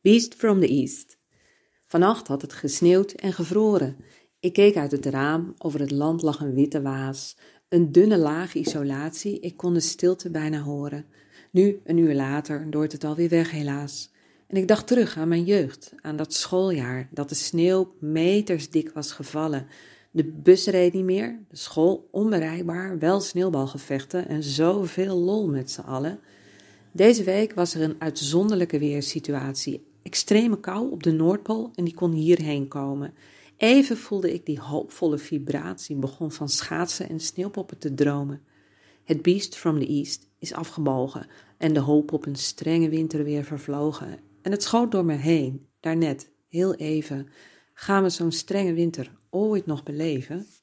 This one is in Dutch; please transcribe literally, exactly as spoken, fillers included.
Beast from the East. Vannacht had het gesneeuwd en gevroren. Ik keek uit het raam, over het land lag een witte waas. Een dunne laag isolatie, ik kon de stilte bijna horen. Nu, een uur later, dooit het alweer weg helaas. En ik dacht terug aan mijn jeugd, aan dat schooljaar, dat de sneeuw metersdik was gevallen. De bus reed niet meer, de school onbereikbaar, wel sneeuwbalgevechten en zoveel lol met z'n allen. Deze week was er een uitzonderlijke weersituatie. Extreme kou op de Noordpool en die kon hierheen komen. Even voelde ik die hoopvolle vibratie, begon van schaatsen en sneeuwpoppen te dromen. Het beast from the east is afgebogen en de hoop op een strenge winter weer vervlogen. En het schoot door me heen, daarnet, heel even. Gaan we zo'n strenge winter ooit nog beleven?